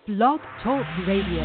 Blog Talk Radio.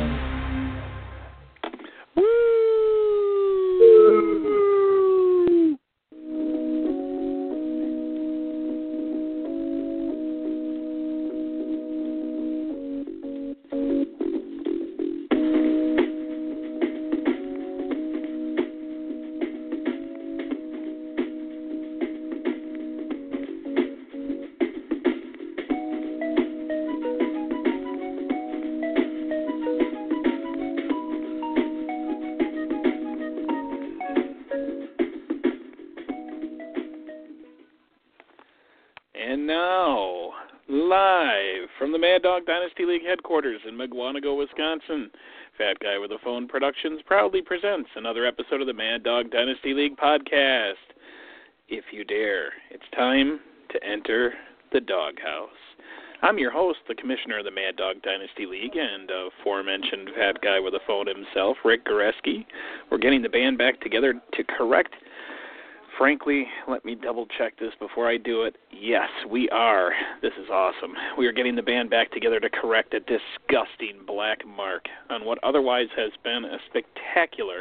From the Mad Dog Dynasty League headquarters in Mugwanago, Wisconsin, Fat Guy with a Phone Productions proudly presents another episode of the Mad Dog Dynasty League podcast. If you dare, it's time to enter the doghouse. I'm your host, the commissioner of the Mad Dog Dynasty League, and aforementioned Fat Guy with a Phone himself, Rick Goreski. We're getting the band back together to correct. Frankly, let me double-check this before I do it. Yes, we are. This is awesome. We are getting the band back together to correct a disgusting black mark on what otherwise has been a spectacular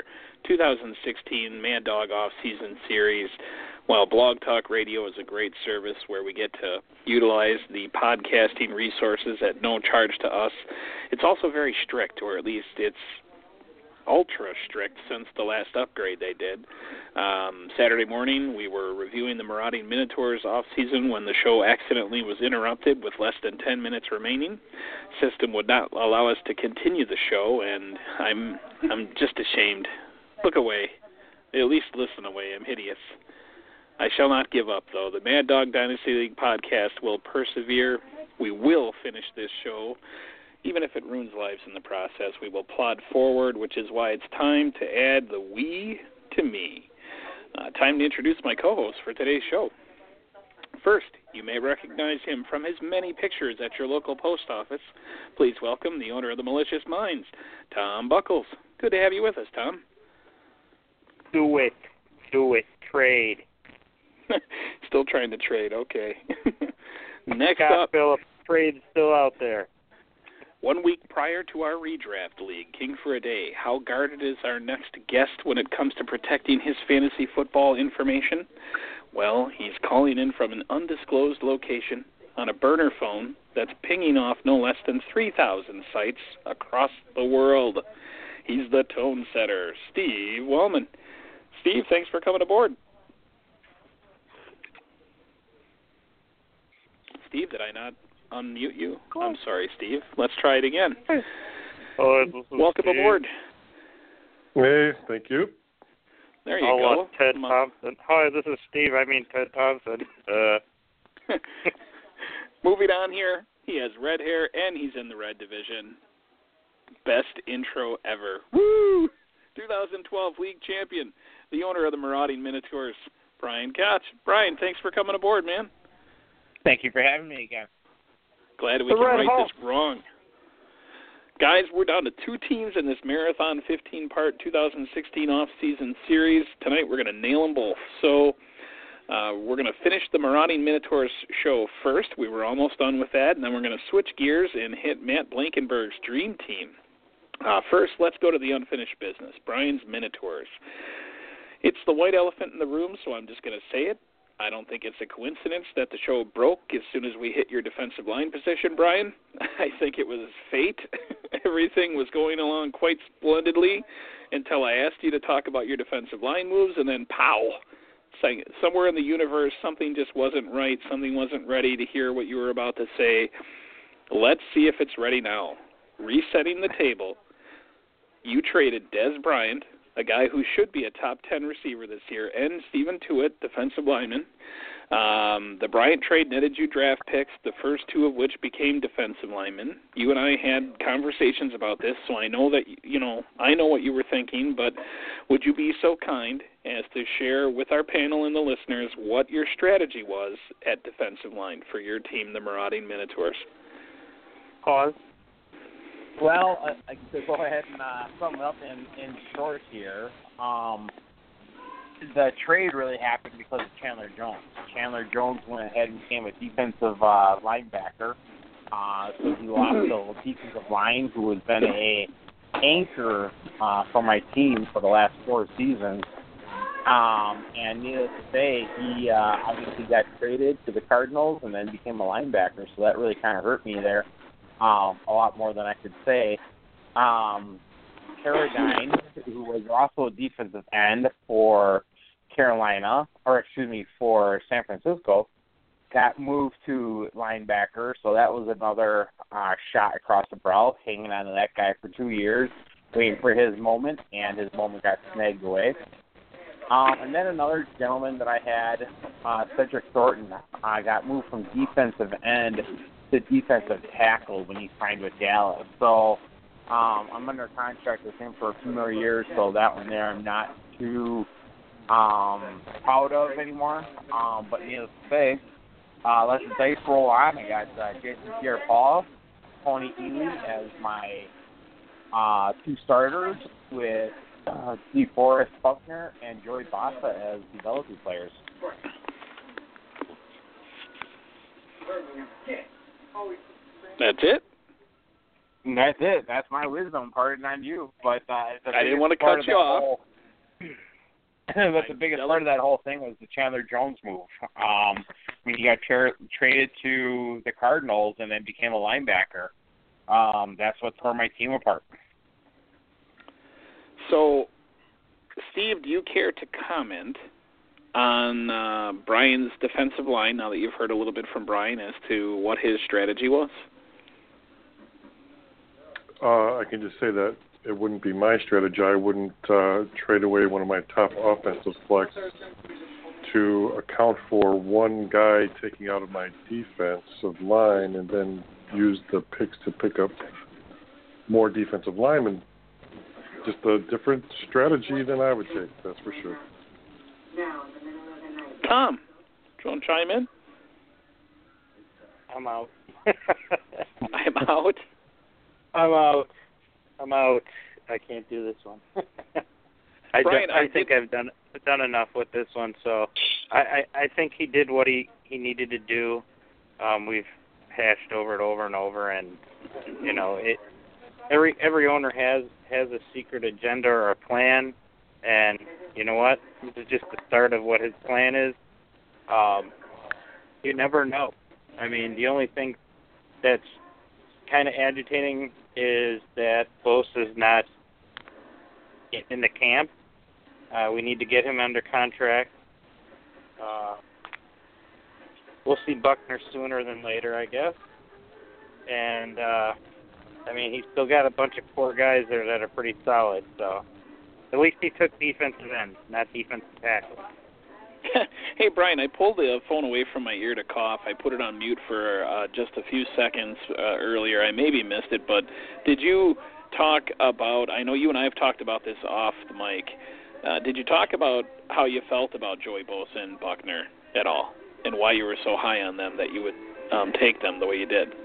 2016 Mad Dog off-season series. While Blog Talk Radio is a great service where we get to utilize the podcasting resources at no charge to us, it's also very strict, or at least it's ultra strict since the last upgrade they did. Saturday morning, we were reviewing the Marauding Minotaurs off-season when the show accidentally was interrupted with less than 10 minutes remaining. System would not allow us to continue the show, and I'm just ashamed. Look away. At least listen away. I'm hideous. I shall not give up, though. The Mad Dog Dynasty League podcast will persevere. We will finish this show. Even if it ruins lives in the process, we will plod forward, which is why it's time to add the we to me. Time to introduce my co-host for today's show. First, you may recognize him from his many pictures at your local post office. Please welcome the owner of the Malicious Minds, Tom Buckles. Good to have you with us, Tom. Do it. Trade. Still trying to trade, okay. Next Scott up, Phillips, trade's still out there. 1 week prior to our redraft league, King for a Day, how guarded is our next guest when it comes to protecting his fantasy football information? Well, he's calling in from an undisclosed location on a burner phone that's pinging off no less than 3,000 sites across the world. He's the tone setter, Steve Wellman. Steve, thanks for coming aboard. Steve, did I not unmute you? I'm sorry, Steve. Let's try it again. Welcome Steve. aboard. Hey, thank you. There you go. Ted Thompson. Hi, this is Steve. I mean Ted Thompson. Moving on here, he has red hair and he's in the red division. Best intro ever. Woo! 2012 league champion, the owner of the Marauding Minotaurs, Brian Koch. Brian, thanks for coming aboard, man. Thank you for having me again. Glad we can right this wrong. Guys, we're down to two teams in this marathon 15-part 2016 off-season series. Tonight we're going to nail them both. So we're going to finish the Marauding Minotaurs show first. We were almost done with that. And then we're going to switch gears and hit Matt Blankenberg's dream team. First, let's go to the unfinished business, Brian's Minotaurs. It's the white elephant in the room, so I'm just going to say it. I don't think it's a coincidence that the show broke as soon as we hit your defensive line position, Brian. I think it was fate. Everything was going along quite splendidly until I asked you to talk about your defensive line moves, and then pow, somewhere in the universe something just wasn't right. Something wasn't ready to hear what you were about to say. Let's see if it's ready now. Resetting the table, you traded Dez Bryant, a guy who should be a top 10 receiver this year, and Stephen Tuitt, defensive lineman. The Bryant trade netted you draft picks, the first two of which became defensive linemen. You and I had conversations about this, so I know that, I know what you were thinking, but would you be so kind as to share with our panel and the listeners what your strategy was at defensive line for your team, the Marauding Minotaurs? Pause. Well, to go ahead and sum it up in short here, the trade really happened because of Chandler Jones. Chandler Jones went ahead and became a defensive linebacker, So he lost the defensive line, who has been a anchor for my team for the last 4 seasons. And needless to say, he obviously got traded to the Cardinals and then became a linebacker, so that really kind of hurt me there a lot more than I could say. Carradine, who was also a defensive end for for San Francisco, got moved to linebacker, so that was another shot across the brow, hanging on to that guy for 2 years, waiting for his moment, and his moment got snagged away. And then another gentleman that I had, Cedric Thornton, got moved from defensive end to defensive tackle when he signed with Dallas. So I'm under contract with him for a few more years, so that one there I'm not too proud of anymore. But needless to say, let the dice roll on. I got Jason Pierre-Paul, Tony Ely as my 2 starters, with DeForest Buckner and Joey Bossa as developing players. That's it? That's it. That's my wisdom. Pardon on you. But I didn't want to cut you off. But the biggest part of that whole thing was the Chandler Jones move. When he got traded to the Cardinals and then became a linebacker, that's what tore my team apart. So, Steve, do you care to comment on Brian's defensive line, now that you've heard a little bit from Brian, as to what his strategy was? I can just say that it wouldn't be my strategy. I wouldn't trade away one of my top offensive flex to account for one guy taking out of my defensive line and then use the picks to pick up more defensive linemen. Just a different strategy than I would take, that's for sure. Tom, do you want to chime in? I'm out. I'm out? I'm out. I can't do this one. Brian, I think I've done enough with this one. So I think he did what he needed to do. We've hashed over it over and over, and every owner has a secret agenda or a plan, and you know what? This is just the start of what his plan is. You never know. I mean, the only thing that's kind of agitating is that Bosa's not in the camp. We need to get him under contract. We'll see Buckner sooner than later, I guess. And, he's still got a bunch of core guys there that are pretty solid. So at least he took defensive end, not defensive tackle. Hey, Brian, I pulled the phone away from my ear to cough. I put it on mute for just a few seconds earlier. I maybe missed it, but did you talk about, I know you and I have talked about this off the mic, did you talk about how you felt about Joey Bosa and Buckner at all, and why you were so high on them that you would take them the way you did?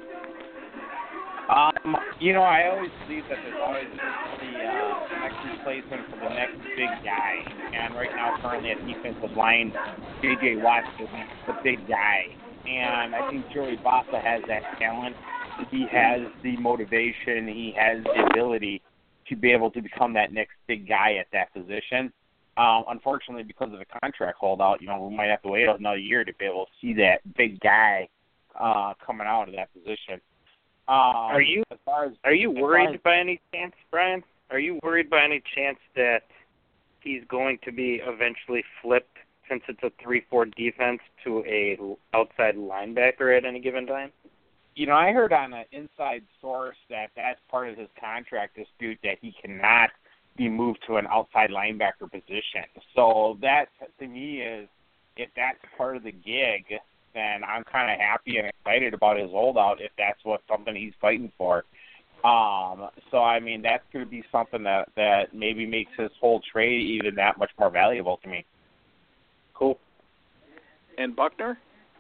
I always believe that there's always the next replacement for the next big guy. And right now, currently at defensive line, J.J. Watt is the big guy. And I think Joey Bosa has that talent. He has the motivation. He has the ability to be able to become that next big guy at that position. Unfortunately, because of the contract holdout, we might have to wait another year to be able to see that big guy coming out of that position. Are you worried by any chance, Brian? Are you worried by any chance that he's going to be eventually flipped, since it's a 3-4 defense, to a outside linebacker at any given time? I heard on an inside source that that's part of his contract dispute, that he cannot be moved to an outside linebacker position. So that, to me, is, if that's part of the gig, then I'm kind of happy and excited about his holdout if that's something he's fighting for. That's going to be something that maybe makes his whole trade even that much more valuable to me. Cool. And Buckner?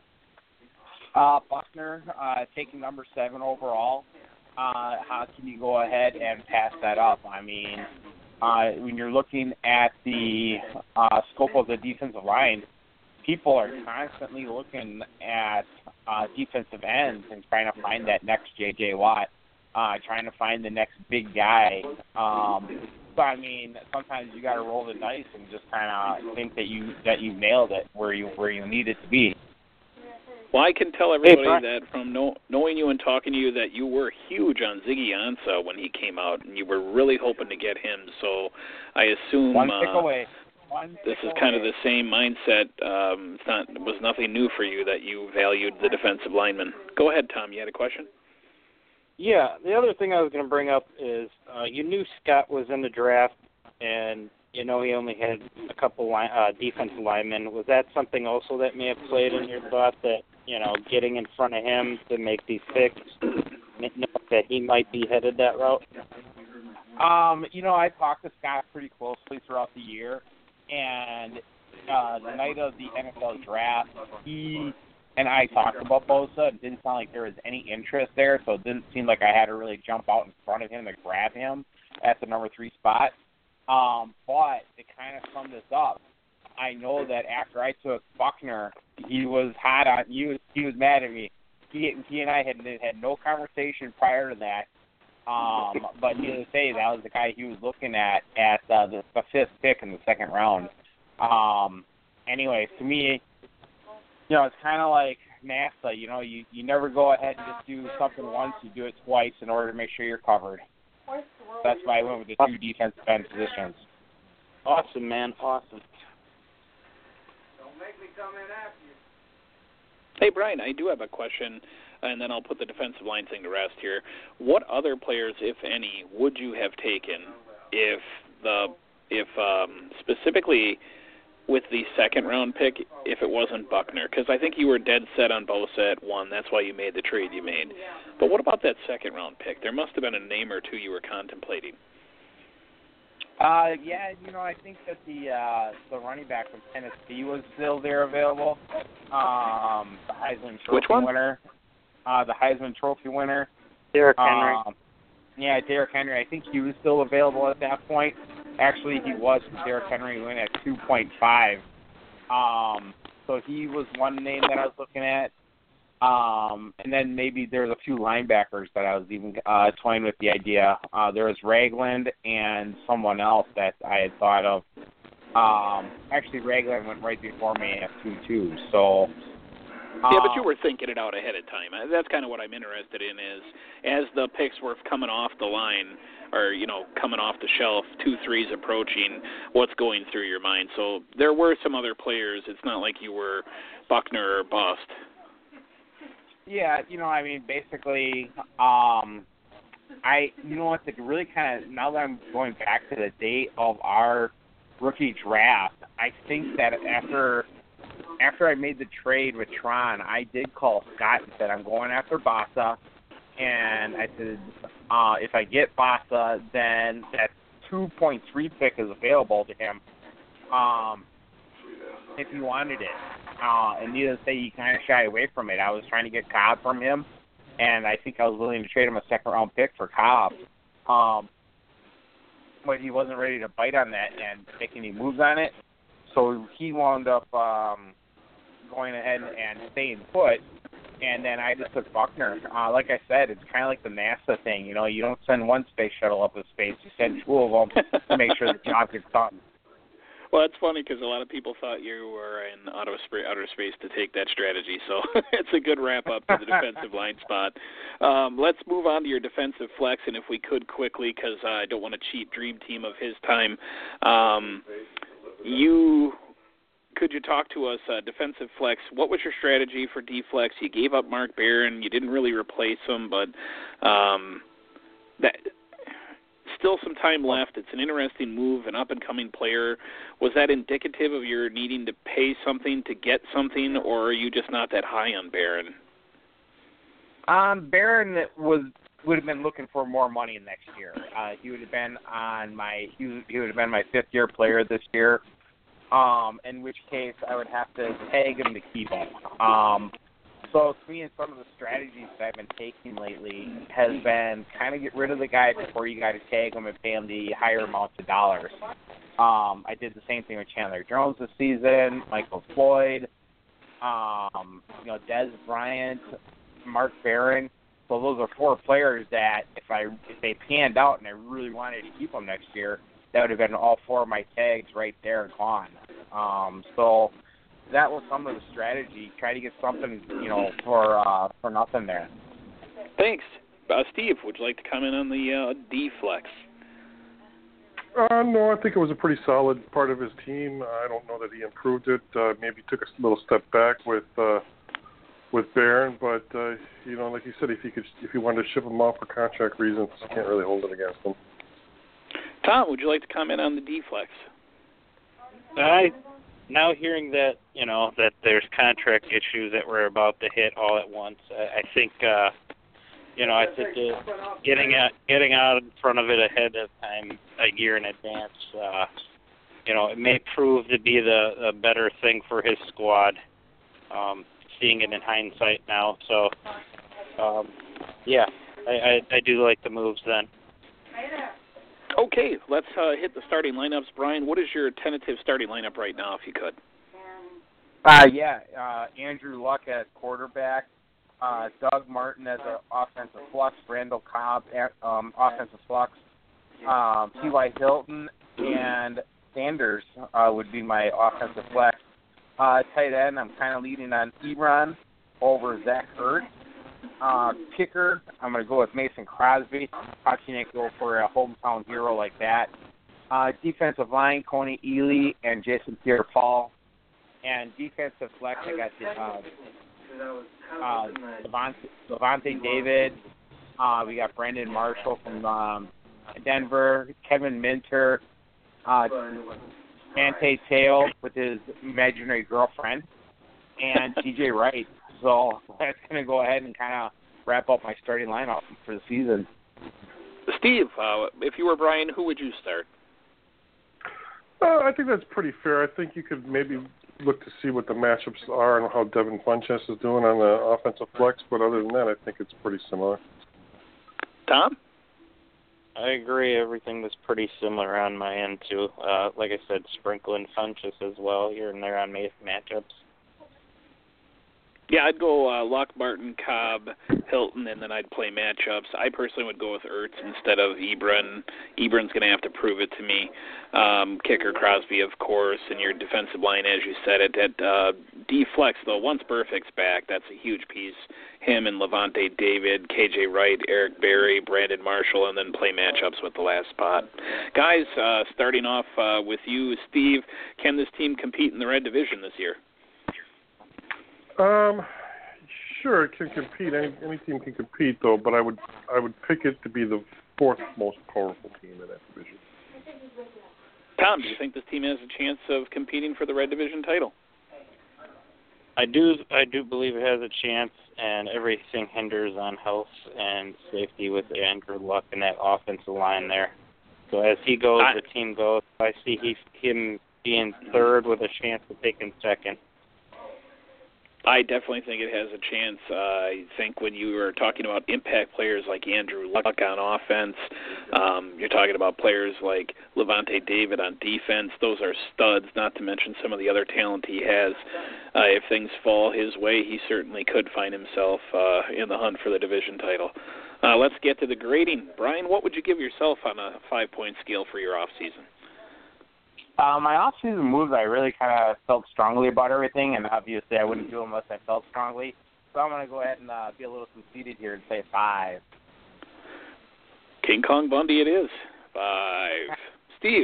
Buckner, taking number 7 overall. How can you go ahead and pass that up? When you're looking at the scope of the defensive line, people are constantly looking at defensive ends and trying to find that next J.J. Watt, trying to find the next big guy. So I mean, sometimes you got to roll the dice and just kind of think that you nailed it where you need it to be. Well, I can tell everybody that from knowing you and talking to you that you were huge on Ziggy Ansah when he came out, and you were really hoping to get him. So I assume One pick away. This is kind of the same mindset. It was nothing new for you that you valued the defensive lineman. Go ahead, Tom. You had a question? Yeah, the other thing I was going to bring up is you knew Scott was in the draft, and you know he only had a couple defensive linemen. Was that something also that may have played in your thought that, you know, getting in front of him to make these picks, that he might be headed that route? You know, I talked to Scott pretty closely throughout the year, and the night of the NFL draft, he and I talked about Bosa. It didn't sound like there was any interest there, so it didn't seem like I had to really jump out in front of him to grab him at the number 3 spot. But to kind of sum this up, I know that after I took Buckner, he was hot on. He was mad at me. He and I had no conversation prior to that. But needless to say, that was the guy he was looking at the 5th pick in the 2nd round. Anyways, to me, you know, it's kind of like NASA. You know, you never go ahead and just do something once. You do it twice in order to make sure you're covered. That's why I went with the 2 defensive end positions. Awesome, man. Awesome. Hey, Brian, I do have a question, and then I'll put the defensive line thing to rest here. What other players, if any, would you have taken if specifically with the 2nd round pick, if it wasn't Buckner? Because I think you were dead set on Bosa at 1. That's why you made the trade you made. But what about that 2nd round pick? There must have been a name or two you were contemplating. Yeah, you know, I think that the running back from Tennessee was still there available. The Heisman Trophy winner. The Heisman Trophy winner. Derrick Henry. Yeah, Derrick Henry. I think he was still available at that point. Actually, he was. Derrick Henry went at 2.5. So he was one name that I was looking at. And then maybe there's a few linebackers that I was even toying with the idea. There was Ragland and someone else that I had thought of. Actually, Ragland went right before me at 2-2. So. Yeah, but you were thinking it out ahead of time. That's kind of what I'm interested in is, as the picks were coming off the line, or, you know, coming off the shelf, 2-3's approaching, what's going through your mind. So there were some other players. It's not like you were Buckner or bust. Yeah, you know, I mean, basically, you know what, to really kind of, now that I'm going back to the date of our rookie draft, I think that after I made the trade with Tron, I did call Scott and said, I'm going after Bosa, and I said, if I get Bosa, then that 2.3 pick is available to him if he wanted it. And needless to say, he kind of shied away from it. I was trying to get Cobb from him, and I think I was willing to trade him a 2nd-round pick for Cobb. But he wasn't ready to bite on that and make any moves on it. So he wound up going ahead and staying put, and then I just took Buckner. Like I said, it's kind of like the NASA thing. You know, you don't send one space shuttle up in space. You send 2 of them to make sure the job gets done. Well, it's funny because a lot of people thought you were in outer space to take that strategy, so it's a good wrap-up to the defensive line spot. Let's move on to your defensive flex, and if we could quickly, because I don't want to cheat Dream Team of his time, could you talk to us, defensive flex, what was your strategy for D-flex? You gave up Mark Barron. You didn't really replace him, but that still some time left. It's an interesting move, an up-and-coming player. Was that indicative of your needing to pay something to get something, or are you just not that high on Barron? Barron would have been looking for more money next year. He would have been my 5th-year player this year. In which case I would have to tag him to keep him. So to me, some of the strategies that I've been taking lately has been kind of get rid of the guy before you got to tag him and pay him the higher amounts of dollars. I did the same thing with Chandler Jones this season, Michael Floyd. Des Bryant, Mark Barron. So those are 4 players that if they panned out and I really wanted to keep them next year, that would have been all 4 of my tags right there gone. So that was some of the strategy. Try to get something, for nothing there. Thanks. Steve, would you like to comment on the D-Flex? No, I think it was a pretty solid part of his team. I don't know that he improved it. Maybe took a little step back with Barron, but like you said, if you wanted to ship him off for contract reasons, you can't really hold it against him. Tom, would you like to comment on the D-Flex? Now hearing that that there's contract issues that we're about to hit all at once, I think getting out in front of it ahead of time, a year in advance, it may prove to be the better thing for his squad. Seeing it in hindsight now, so I do like the moves then. Okay, let's hit the starting lineups. Brian, what is your tentative starting lineup right now, if you could? Andrew Luck at quarterback, Doug Martin as an offensive flex, Randall Cobb offensive flex, T.Y. Hilton and Sanders would be my offensive flex. Tight end, I'm kind of leading on Ebron over Zach Ertz. Kicker, I'm going to go with Mason Crosby. How can you go for a hometown hero like that? Defensive line, Coney Ely and Jason Pierre-Paul. And defensive flex, I got Levante David. We got Brandon Marshall from Denver. Kevin Minter. Ante Teo with his imaginary girlfriend. And TJ Wright. So that's going to go ahead and kind of wrap up my starting lineup for the season. Steve, if you were Brian, who would you start? I think that's pretty fair. I think you could maybe look to see what the matchups are and how Devin Funchess is doing on the offensive flex, but other than that, I think it's pretty similar. Tom? I agree. Everything was pretty similar on my end, too. Like I said, sprinkling Funchess as well here and there on matchups. Yeah, I'd go Luck, Martin, Cobb, Hilton, and then I'd play matchups. I personally would go with Ertz instead of Ebron. Ebron's going to have to prove it to me. Kicker Crosby, of course, and your defensive line, as you said it. At D-Flex, though, once Burfict's back, that's a huge piece. Him and Levante David, KJ Wright, Eric Berry, Brandon Marshall, and then play matchups with the last spot. Guys, starting off with you, Steve, can this team compete in the red division this year? Sure, it can compete. Any team can compete, though. But I would pick it to be the 4th most powerful team in that division. Tom, do you think this team has a chance of competing for the Red Division title? I do believe it has a chance, and everything hinders on health and safety with Andrew Luck and that offensive line there. So as he goes, the team goes. I see him being 3rd with a chance of taking 2nd. I definitely think it has a chance. I think when you are talking about impact players like Andrew Luck on offense, you're talking about players like Levante David on defense. Those are studs, not to mention some of the other talent he has. If things fall his way, he certainly could find himself in the hunt for the division title. Let's get to the grading. Brian, what would you give yourself on a 5-point scale for your offseason? My off-season moves, I really kind of felt strongly about everything, and obviously I wouldn't do them unless I felt strongly. So I'm going to go ahead and be a little conceited here and say 5. King Kong Bundy it is. 5. Steve?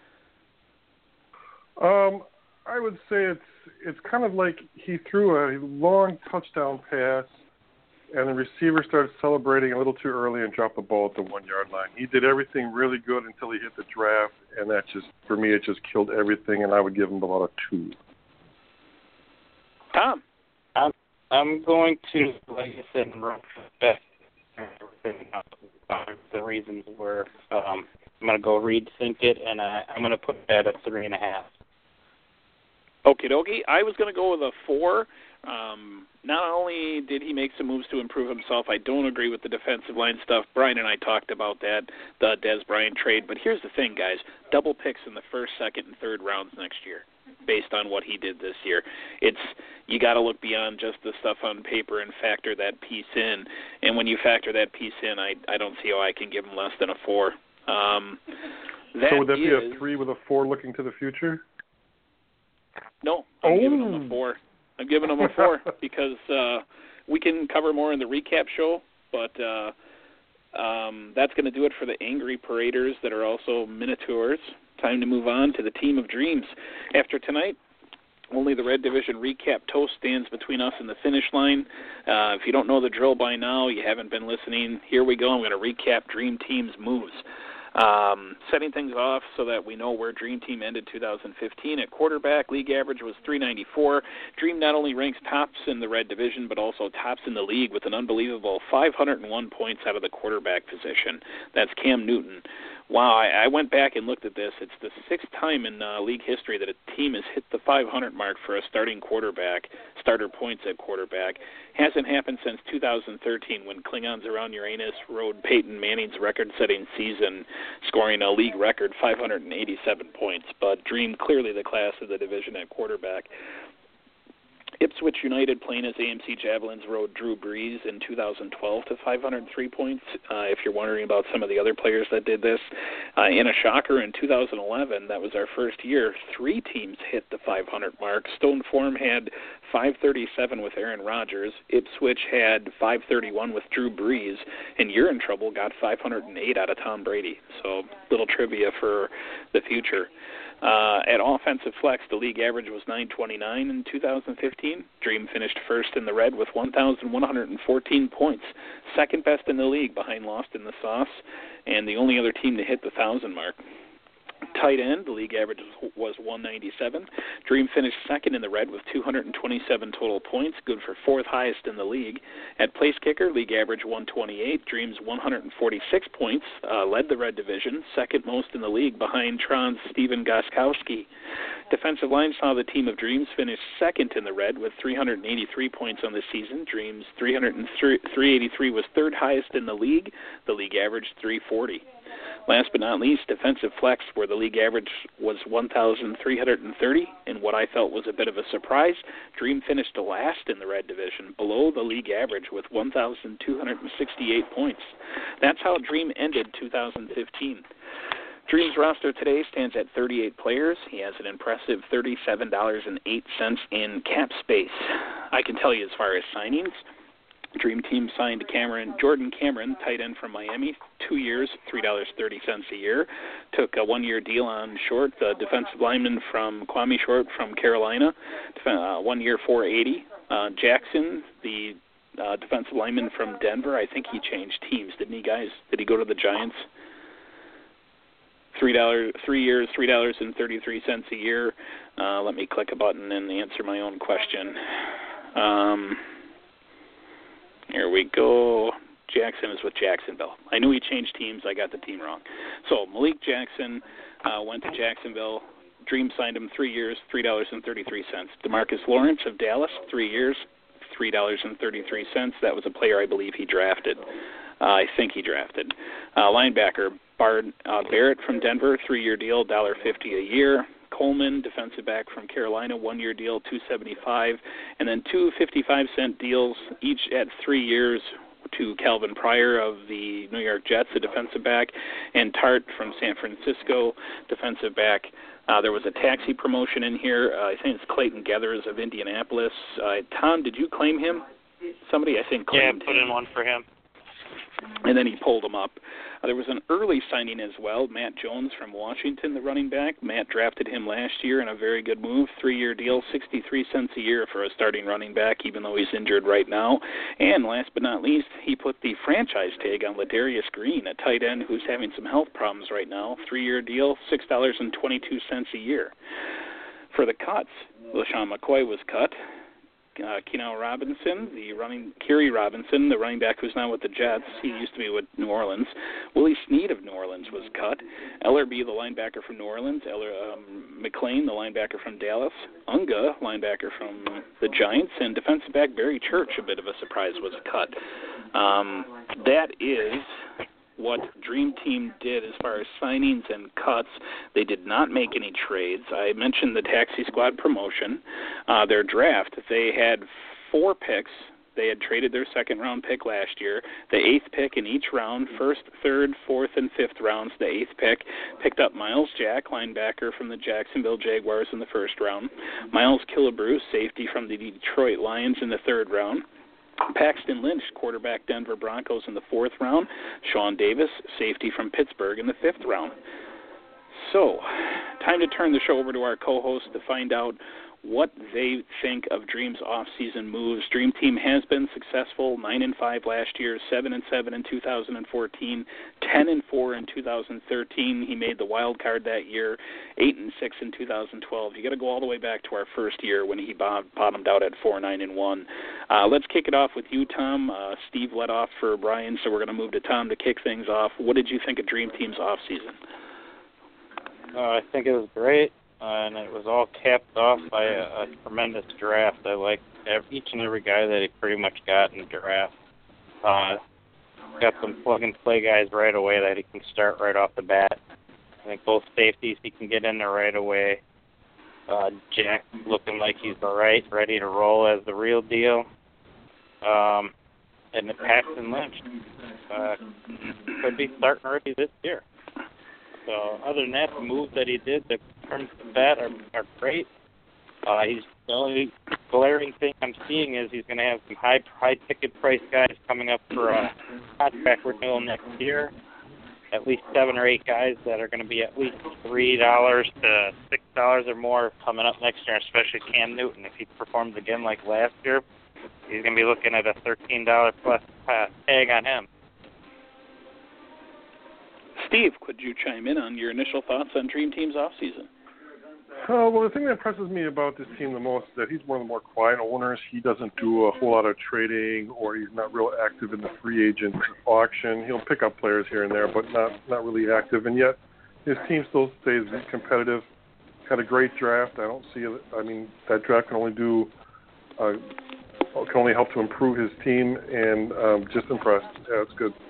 I would say it's kind of like he threw a long touchdown pass, and the receiver started celebrating a little too early and dropped the ball at the 1-yard line. He did everything really good until he hit the draft, and that just, for me, it just killed everything, and I would give him about a 2. Tom? I'm going to, like I said, run back. The reasons were I'm going to go rethink it, and I'm going to put that at 3.5. Okie dokie. I was going to go with a 4. Not only did he make some moves to improve himself, I don't agree with the defensive line stuff. Brian and I talked about that, the Des Bryant trade. But here's the thing, guys. Double picks in the 1st, 2nd, and 3rd rounds next year. based on what he did this year. You got to look beyond just the stuff on paper and factor that piece in. And when you factor that piece in, I don't see how I can give him less than a 4. So would that be a 3 with a 4 looking to the future? No, I'm giving him a 4. I'm giving him a 4 because we can cover more in the recap show, but that's going to do it for the angry paraders that are also Minotaurs. Time to move on to the Team of Dreams. After tonight, only the Red Division recap toast stands between us and the finish line. If you don't know the drill by now, you haven't been listening, here we go. I'm going to recap Dream Team's moves. Setting things off so that we know where Dream Team ended 2015. At quarterback, league average was 394. Dream not only ranks tops in the Red Division, but also tops in the league with an unbelievable 501 points out of the quarterback position. That's Cam Newton. Wow, I went back and looked at this. It's the 6th time in league history that a team has hit the 500 mark for a starting quarterback, starter points at quarterback. Hasn't happened since 2013 when Klingons around Uranus rode Peyton Manning's record-setting season, scoring a league record 587 points. But Dream clearly the class of the division at quarterback. Ipswich United, playing as AMC Javelins, rode Drew Brees in 2012 to 503 points. If you're wondering about some of the other players that did this, in a shocker in 2011, that was our first year, 3 teams hit the 500 mark. Stone Form had 537 with Aaron Rodgers. Ipswich had 531 with Drew Brees. And You're in Trouble got 508 out of Tom Brady. So little trivia for the future. At offensive flex, the league average was 929 in 2015. Dream finished first in the red with 1,114 points, second best in the league behind Lost in the Sauce, and the only other team to hit the 1,000 mark. Tight end, the league average was 197. Dream finished second in the red with 227 total points, good for 4th highest in the league. At place kicker, league average 128. Dream's 146 points led the red division, second most in the league behind Tron's Steven Gostkowski. Defensive line saw the Team of Dreams finish second in the red with 383 points on the season. Dream's 383 was 3rd highest in the league. The league averaged 340. Last but not least, defensive flex, where the league average was 1,330, and what I felt was a bit of a surprise, Dream finished last in the red division, below the league average with 1,268 points. That's how Dream ended 2015. Dream's roster today stands at 38 players. He has an impressive $37.08 in cap space. I can tell you as far as signings, Dream Team signed Jordan Cameron, tight end from Miami, 2 years, $3.30 a year. Took a 1-year deal on Short, the defensive lineman from Kwame Short from Carolina, 1 year, $480. Jackson, the defensive lineman from Denver, I think he changed teams, didn't he, guys? Did he go to the Giants? 3 years, $3.33 a year. Let me click a button and answer my own question. Here we go. Jackson is with Jacksonville. I knew he changed teams. I got the team wrong. So Malik Jackson went to Jacksonville. Dream signed him 3 years, $3.33. DeMarcus Lawrence of Dallas, 3 years, $3.33. That was a player I believe he drafted. I think he drafted. Linebacker Barrett from Denver, 3-year deal, $1.50 a year. Coleman, defensive back from Carolina, 1-year deal, $2.75, and then 2 55-cent deals, each at 3 years, to Calvin Pryor of the New York Jets, a defensive back, and Tart from San Francisco, defensive back. There was a taxi promotion in here. I think it's Clayton Gathers of Indianapolis. Tom, did you claim him? Somebody, I think, claimed him. Yeah, put in one for him. And then he pulled him up. There was an early signing as well, Matt Jones from Washington, the running back. Matt drafted him last year in a very good move, 3-year deal, 63 cents a year for a starting running back, even though he's injured right now. And last but not least, he put the franchise tag on Ladarius Green, a tight end who's having some health problems right now, 3-year deal, $6.22 a year. For the cuts, LaShawn McCoy was cut. Keenan Robinson, Kerry Robinson, the running back who's now with the Jets. He used to be with New Orleans. Willie Snead of New Orleans was cut. Ellerby, the linebacker from New Orleans. McLean, the linebacker from Dallas. Unga, linebacker from the Giants. And defensive back Barry Church, a bit of a surprise, was cut. That is what Dream Team did as far as signings and cuts. They did not make any trades. I mentioned the Taxi Squad promotion. Their draft, they had 4 picks. They had traded their second-round pick last year. The 8th pick in each round, 1st, 3rd, 4th, and 5th rounds, the 8th pick, picked up Miles Jack, linebacker from the Jacksonville Jaguars in the 1st round. Miles Killebrew, safety from the Detroit Lions in the 3rd round. Paxton Lynch, quarterback Denver Broncos in the 4th round. Sean Davis, safety from Pittsburgh in the 5th round. So, time to turn the show over to our co-host to find out what they think of Dream's off-season moves. Dream Team has been successful, 9-5 last year, 7-7 in 2014, 10-4 in 2013. He made the wild card that year, 8-6 in 2012. You got to go all the way back to our first year when he bottomed out at 4-9-1. Let's kick it off with you, Tom. Steve led off for Brian, so we're going to move to Tom to kick things off. What did you think of Dream Team's off-season? I think it was great. And it was all capped off by a tremendous draft. I liked each and every guy that he pretty much got in the draft. Got some plug-and-play guys right away that he can start right off the bat. I think both safeties he can get in there right away. Jack looking like he's all right, ready to roll as the real deal. And the Paxton Lynch could be starting already this year. So other than that, the moves that he did, the terms of that are great. He's the only glaring thing I'm seeing is he's going to have some high ticket price guys coming up for a contract renewal next year. At least 7 or 8 guys that are going to be at least $3 to $6 or more coming up next year, especially Cam Newton. If he performs again like last year, he's going to be looking at a $13 plus tag on him. Steve, could you chime in on your initial thoughts on Dream Team's offseason? Well, the thing that impresses me about this team the most is that he's one of the more quiet owners. He doesn't do a whole lot of trading, or he's not real active in the free agent auction. He'll pick up players here and there, but not really active. And yet his team still stays competitive. Had a great draft. That draft can only help to improve his team, and just impressed. Yeah, it's good.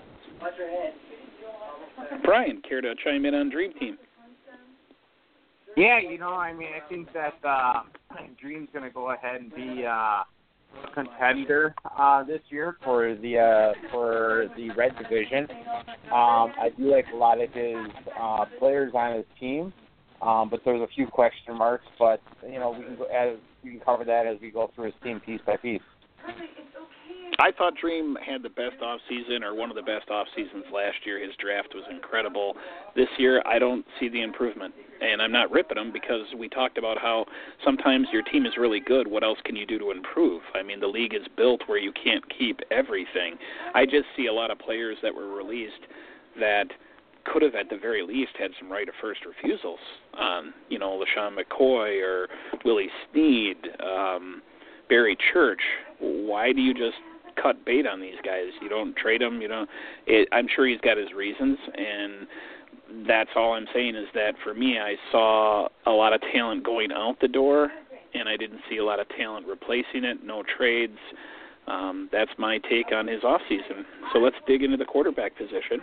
Brian, care to chime in on Dream Team? Yeah, I think that Dream's going to go ahead and be a contender this year for the Red Division. I do like a lot of his players on his team, but there's a few question marks. But we can cover that as we go through his team piece by piece. I thought Dream had the best offseason, or one of the best off-seasons last year. His draft was incredible. This year, I don't see the improvement. And I'm not ripping him because we talked about how sometimes your team is really good. What else can you do to improve? The league is built where you can't keep everything. I just see a lot of players that were released that could have, at the very least, had some right of first refusals. LaShawn McCoy or Willie Snead, Barry Church. Why do you just cut bait on these guys? You don't trade them. I'm sure he's got his reasons, and that's all I'm saying is that for me, I saw a lot of talent going out the door, and I didn't see a lot of talent replacing it. No trades. That's my take on his offseason. So let's dig into the quarterback position.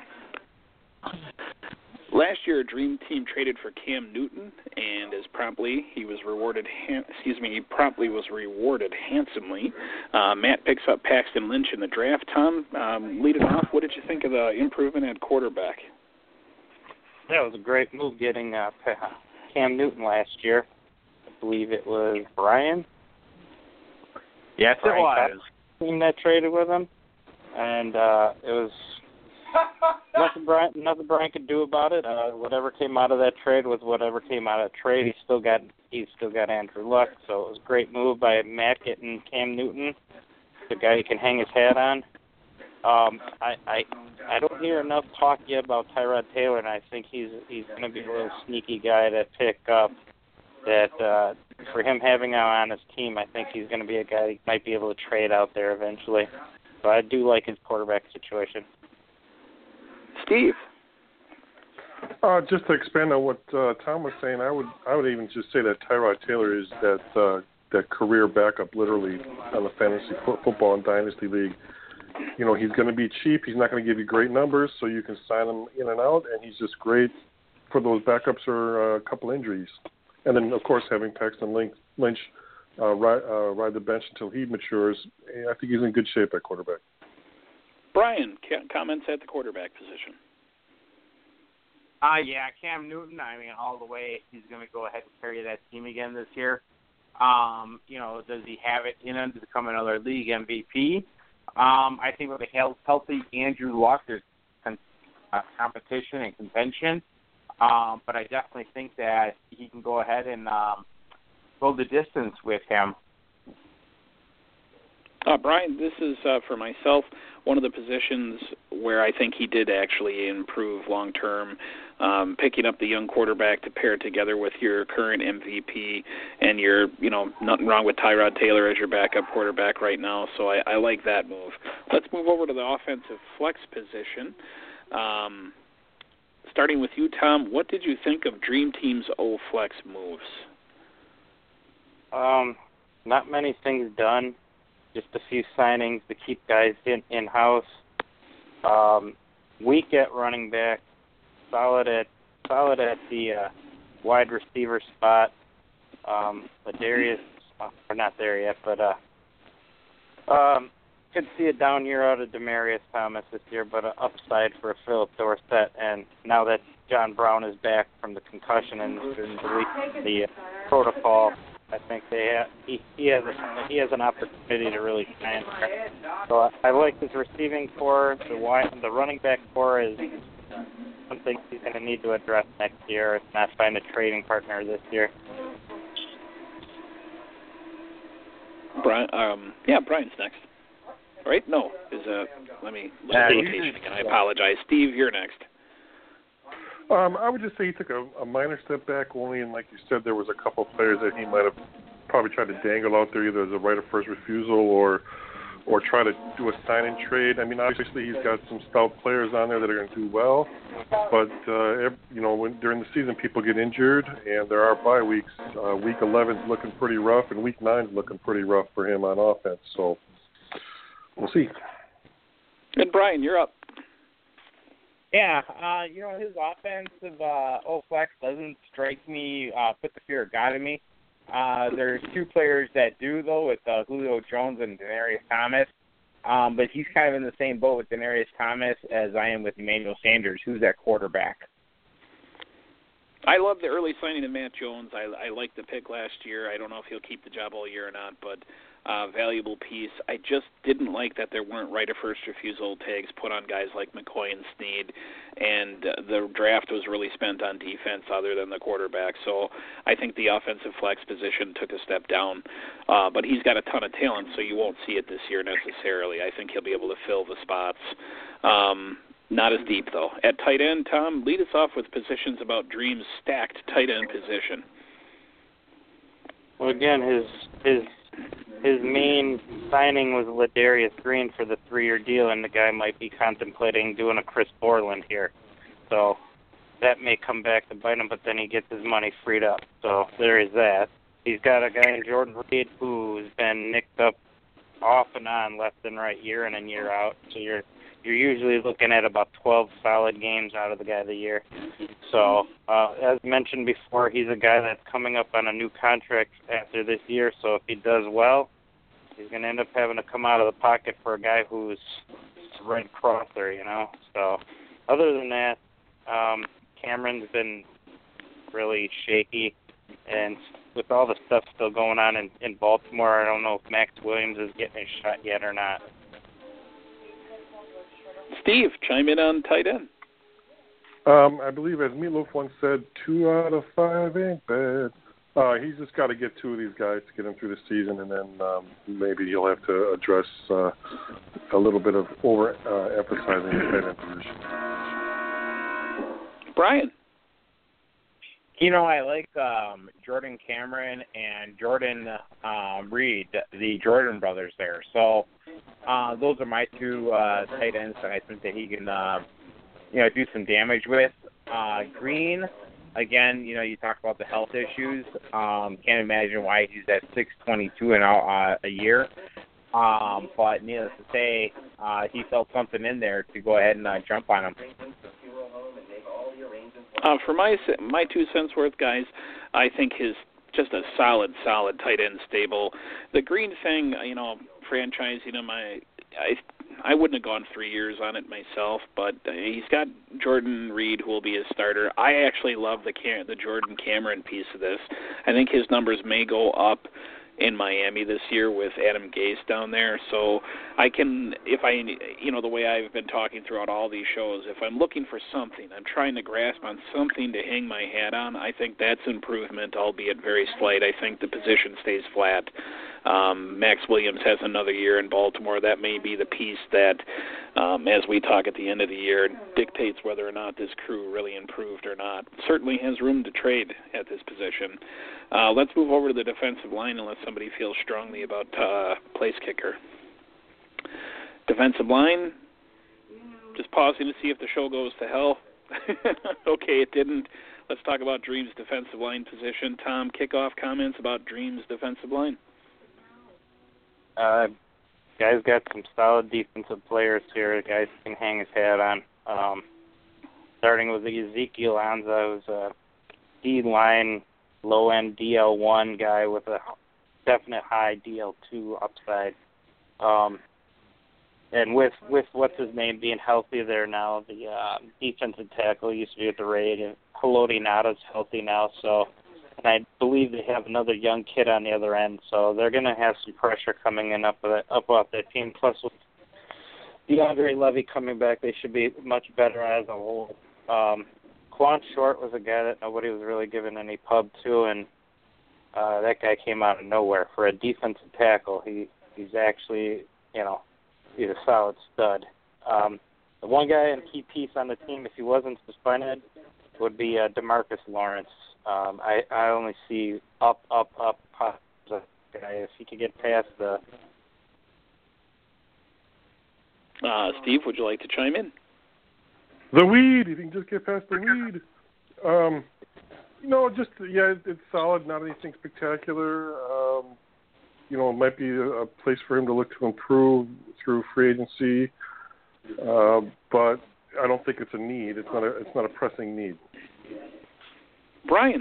Last year, Dream Team traded for Cam Newton, and he was rewarded handsomely. Matt picks up Paxton Lynch in the draft. Tom, lead it off. What did you think of the improvement at quarterback? Yeah, it was a great move getting Cam Newton last year. I believe it was Brian. Yes, it was. Team that traded with him, and it was nothing Brian could do about it. Whatever came out of that trade was whatever came out of the trade. He's still got Andrew Luck, so it was a great move by Matt getting Cam Newton, the guy he can hang his hat on. I don't hear enough talk yet about Tyrod Taylor, and I think he's going to be a little sneaky guy to pick up. That for him having him on his team, I think he's going to be a guy he might be able to trade out there eventually. So I do like his quarterback situation. Steve. Just to expand on what Tom was saying, I would even just say that Tyrod Taylor is that career backup, literally, on the fantasy football and dynasty league. he's going to be cheap. He's not going to give you great numbers, so you can sign him in and out, and he's just great for those backups or a couple injuries. And then, of course, having Paxton Lynch ride the bench until he matures, I think he's in good shape at quarterback. Brian, comments at the quarterback position. Yeah, Cam Newton, all the way, he's going to go ahead and carry that team again this year. Does he have it in him to become another league MVP? I think with a healthy Andrew Luck, there's competition and contention. But I definitely think that he can go ahead and go the distance with him. Brian, this is, for myself, one of the positions where I think he did actually improve long-term, picking up the young quarterback to pair together with your current MVP, and nothing wrong with Tyrod Taylor as your backup quarterback right now, so I like that move. Let's move over to the offensive flex position. Starting with you, Tom, what did you think of Dream Team's flex moves? Not many things done. Just a few signings to keep guys in-house. Weak at running back, solid at the wide receiver spot. Ladarius, we're not there yet, but could see a down year out of Demaryius Thomas this year, but an upside for Philip Dorsett. And now that John Brown is back from the concussion and the protocol, I think he has an opportunity to really shine. So I like his receiving core. The running back core is something he's going to need to address next year, if not find a trading partner this year. Brian, Brian's next. Right? No, let me look at the location again. I apologize. Steve, you're next. I would just say he took a minor step back, only in, like you said, there was a couple of players that he might have probably tried to dangle out there either as a right of first refusal or try to do a sign-in trade. Obviously he's got some stout players on there that are going to do well, but during the season people get injured and there are bye weeks. Week 11 is looking pretty rough, and Week 9 is looking pretty rough for him on offense. So we'll see. And Brian, you're up. Yeah, his offensive flex doesn't strike me, put the fear of God in me. There's two players that do, though, with Julio Jones and Demaryius Thomas. But he's kind of in the same boat with Demaryius Thomas as I am with Emmanuel Sanders, who's at quarterback. I love the early signing of Matt Jones. I liked the pick last year. I don't know if he'll keep the job all year or not, but valuable piece. I just didn't like that there weren't right of first refusal tags put on guys like McCoy and Snead, and the draft was really spent on defense other than the quarterback. So I think the offensive flex position took a step down, but he's got a ton of talent, so you won't see it this year necessarily. I think he'll be able to fill the spots. Not as deep, though. At tight end, Tom, lead us off with positions about Dream's stacked tight end position. Well, again, his main signing was Ladarius Green for the 3-year deal, and the guy might be contemplating doing a Chris Borland here. So that may come back to bite him, but then he gets his money freed up. So there is that. He's got a guy in Jordan Reed who's been nicked up off and on, left and right, year in and year out. So you're usually looking at about 12 solid games out of the guy of the year. So, as mentioned before, he's a guy that's coming up on a new contract after this year. So if he does well, he's going to end up having to come out of the pocket for a guy who's Red Crosser, So other than that, Cameron's been really shaky. And with all the stuff still going on in Baltimore, I don't know if Max Williams is getting his shot yet or not. Steve, chime in on tight end. I believe, as Meatloaf once said, 2 out of 5 ain't bad. He's just got to get 2 of these guys to get him through the season, and then maybe he'll have to address a little bit of emphasizing the tight end position. Brian. I like Jordan Cameron and Jordan Reed, the Jordan brothers there. So those are my 2 tight ends that I think that he can, do some damage with. Green, again, you talk about the health issues. Can't imagine why he's at $622 a year. But needless to say, he felt something in there to go ahead and jump on him. For my 2 cents worth, guys, I think his just a solid tight end stable. The Green thing, franchising him, I wouldn't have gone 3 years on it myself, but he's got Jordan Reed, who will be his starter. I actually love the Jordan Cameron piece of this. I think his numbers may go up in Miami this year with Adam Gase down there. So I can, the way I've been talking throughout all these shows, if I'm looking for something, I'm trying to grasp on something to hang my hat on, I think that's improvement, albeit very slight. I think the position stays flat. Max Williams has another year in Baltimore. That may be the piece that, as we talk at the end of the year, dictates whether or not this crew really improved or not. Certainly has room to trade at this position. Let's move over to the defensive line unless somebody feels strongly about place kicker. Defensive line, just pausing to see if the show goes to hell. Okay, it didn't. Let's talk about Dreams' defensive line position. Tom, kickoff comments about Dreams' defensive line. Guys got some solid defensive players here. Guys can hang his hat on. Starting with Ezekiel Ansah, who's a D-line, low-end DL1 guy with a definite high DL2 upside. And with what's his name being healthy there now, the defensive tackle used to be at the Raid, and Haloti Ngata's healthy now, so. And I believe they have another young kid on the other end, so they're going to have some pressure coming in up off that team. Plus, with DeAndre Levy coming back, they should be much better as a whole. Quan Short was a guy that nobody was really giving any pub to, and that guy came out of nowhere. For a defensive tackle, he's actually, he's a solid stud. The one guy and key piece on the team, if he wasn't suspended, would be DeMarcus Lawrence. I only see up if he could get past the. Steve, would you like to chime in? The weed. You can just get past the weed. It's solid. Not anything spectacular. It might be a place for him to look to improve through free agency, but I don't think it's a need. It's not a pressing need. Brian.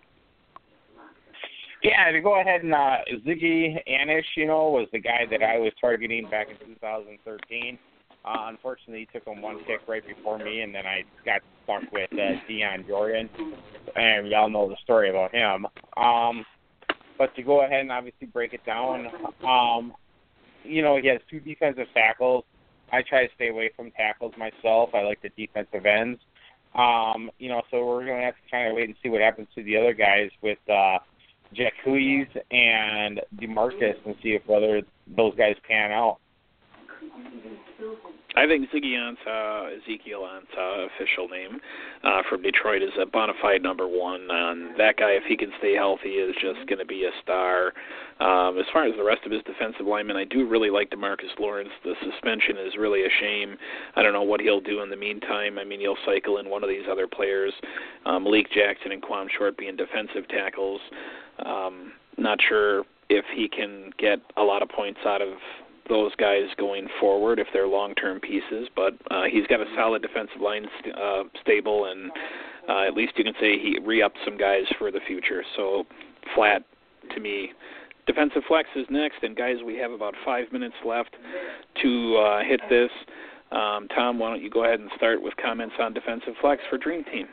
Yeah, to go ahead and Ziggy Anish, was the guy that I was targeting back in 2013. Unfortunately, he took him one kick right before me, and then I got stuck with Dion Jordan, and y'all know the story about him. But to go ahead and obviously break it down, he has two defensive tackles. I try to stay away from tackles myself. I like the defensive ends. So we're going to have to kind of wait and see what happens to the other guys with Jack Huyes and DeMarcus and see whether those guys pan out. I think Ezekiel Ansah, official name, from Detroit, is a bona fide number one. That guy, if he can stay healthy, is just going to be a star. As far as the rest of his defensive linemen, I do really like DeMarcus Lawrence. The suspension is really a shame. I don't know what he'll do in the meantime. I mean, he'll cycle in one of these other players, Malik Jackson and Quan Short being defensive tackles. Not sure if he can get a lot of points out of those guys going forward if they're long-term pieces, but he's got a solid defensive line stable, and at least you can say he re-upped some guys for the future. So flat to me. Defensive flex is next, and guys, we have about 5 minutes left to hit this. Tom, why don't you go ahead and start with comments on defensive flex for Dream Team?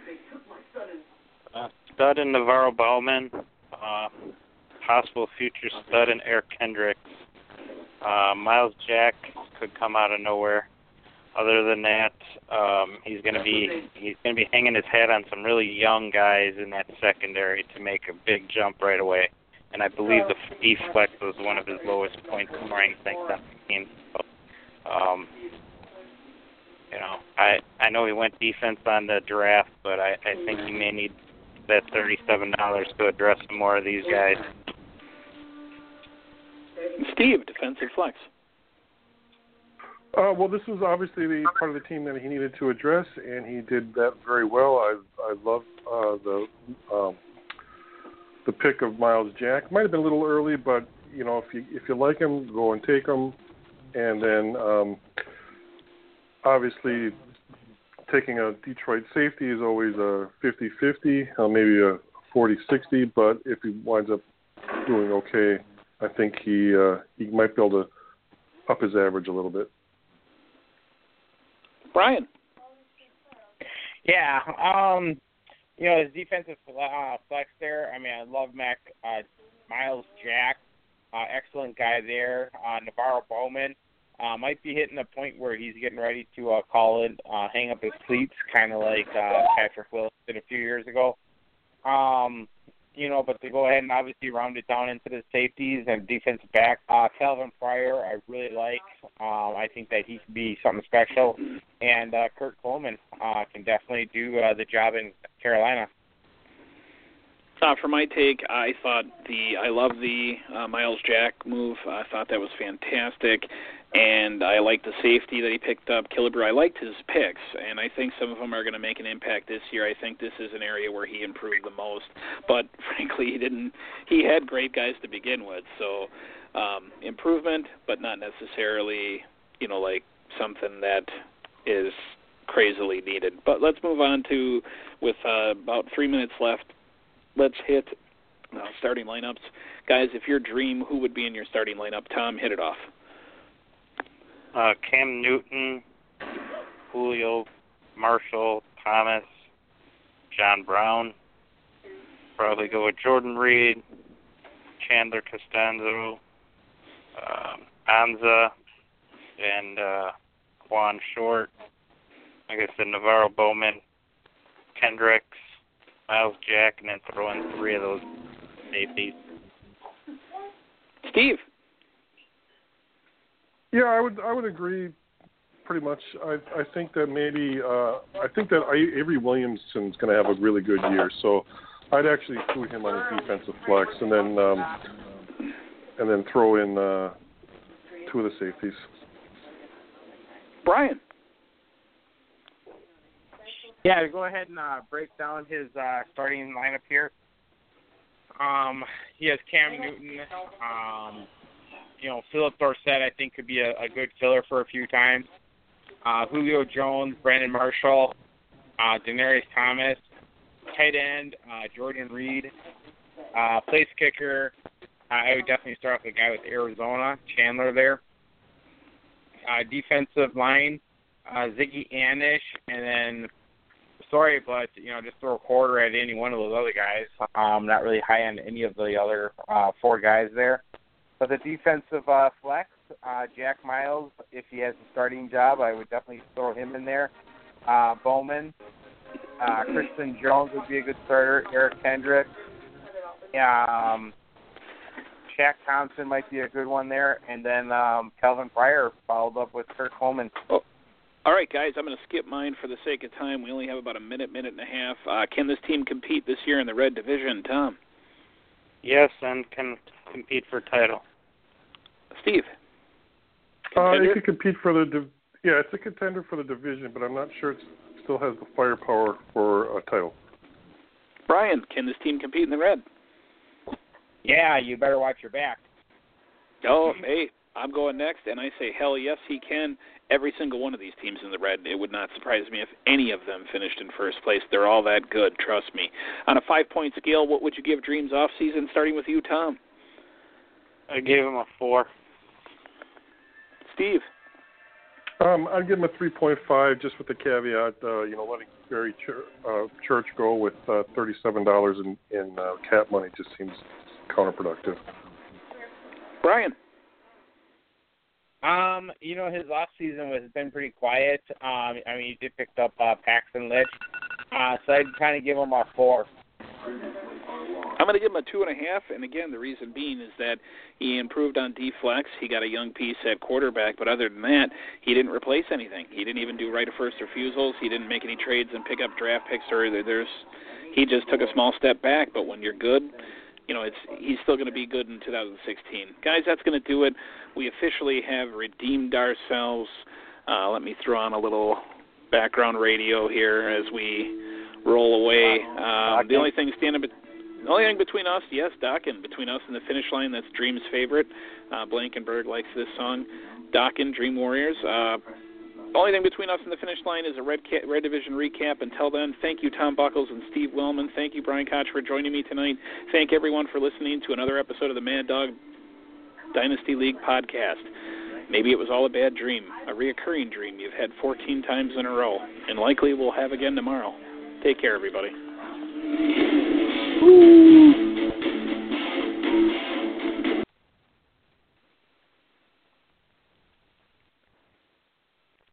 Stud in Navarro Bowman, possible future stud in Eric Kendricks. Miles Jack could come out of nowhere. Other than that, he's going to be hanging his head on some really young guys in that secondary to make a big jump right away. And I believe the E-Flex was one of his lowest point scoring things on the team. So, I know he went defense on the draft, but I think he may need that $37 to address some more of these guys. Steve, defensive flex. Well, this was obviously the part of the team that he needed to address, and he did that very well. I love the pick of Miles Jack. Might have been a little early, but if you like him, go and take him. And then obviously, taking a Detroit safety is always a 50-50, maybe a 40-60, but if he winds up doing okay, I think he might be able to up his average a little bit. Brian? Yeah, his defensive flex there, I mean, I love Miles Jack, excellent guy there. Navarro Bowman might be hitting a point where he's getting ready to call it, hang up his cleats, kind of like Patrick Willis did a few years ago. But to go ahead and obviously round it down into the safeties and defensive back, Calvin Pryor, I really like. I think that he can be something special. And Kurt Coleman can definitely do the job in Carolina. For my take, I love the Miles Jack move. I thought that was fantastic, and I like the safety that he picked up, Killebrew. I liked his picks, and I think some of them are going to make an impact this year. I think this is an area where he improved the most, but frankly, he had great guys to begin with, so improvement, but not necessarily, like something that is crazily needed. But let's move on to, with about 3 minutes left, let's hit starting lineups. Guys, if your dream, who would be in your starting lineup? Tom, hit it off. Cam Newton, Julio, Marshall, Thomas, John Brown. Probably go with Jordan Reed, Chandler Costanzo, Anza, and Quan Short. Like I said, Navarro Bowman, Kendricks, Miles Jack, and then throw in 3 of those safeties. Steve? Yeah, I would agree pretty much. I think that maybe Avery Williamson's going to have a really good year, so I'd actually put him on a defensive flex and then throw in 2 of the safeties. Brian? Yeah, to go ahead and break down his starting lineup here. He has Cam Newton. Philip Dorsett, I think, could be a good filler for a few times. Julio Jones, Brandon Marshall, Denarius Thomas, tight end, Jordan Reed, place kicker. I would definitely start off with a guy with Arizona, Chandler there. Defensive line, Ziggy Anish, and then, sorry, but, just throw a quarter at any one of those other guys. Not really high on any of the other 4 guys there. But the defensive flex, Jack Miles, if he has a starting job, I would definitely throw him in there. Bowman, Kristen Jones would be a good starter. Eric Kendricks. Shaq Thompson might be a good one there. And then Calvin Pryor followed up with Kurt Coleman. Oh. All right, guys, I'm going to skip mine for the sake of time. We only have about a minute and a half. Can this team compete this year in the Red Division, Tom? Yes, and can compete for title. Steve? It could compete for it's a contender for the division, but I'm not sure it still has the firepower for a title. Brian, can this team compete in the Red? Yeah, you better watch your back. Oh, hey, I'm going next, and I say, hell yes, he can. Every single one of these teams in the Red, it would not surprise me if any of them finished in first place. They're all that good, trust me. On a 5-point scale, what would you give Dreams off-season, starting with you, Tom? I gave him a 4. Steve? I'd give him a 3.5, just with the caveat, letting Barry Church go with $37 in cap money just seems counterproductive. Brian? His off season has been pretty quiet. He did pick up Paxton Lynch, so I'd kind of give him a 4. I'm going to give him a 2.5, and again, the reason being is that he improved on D-Flex. He got a young piece at quarterback, but other than that, he didn't replace anything. He didn't even do right of first refusals. He didn't make any trades and pick up draft picks. He just took a small step back, but when you're good, he's still going to be good in 2016. Guys, that's going to do it. We officially have redeemed ourselves. Let me throw on a little background radio here as we roll away. The only thing between us, yes, Dokken, between us and the finish line, that's Dream's favorite. Blankenberg likes this song. Dokken, Dream Warriors. The only thing between us and the finish line is a Red Division recap. Until then, thank you, Tom Buckles and Steve Wellman. Thank you, Brian Koch, for joining me tonight. Thank everyone for listening to another episode of the Mad Dog Dynasty League podcast. Maybe it was all a bad dream, a reoccurring dream you've had 14 times in a row, and likely we'll have again tomorrow. Take care, everybody.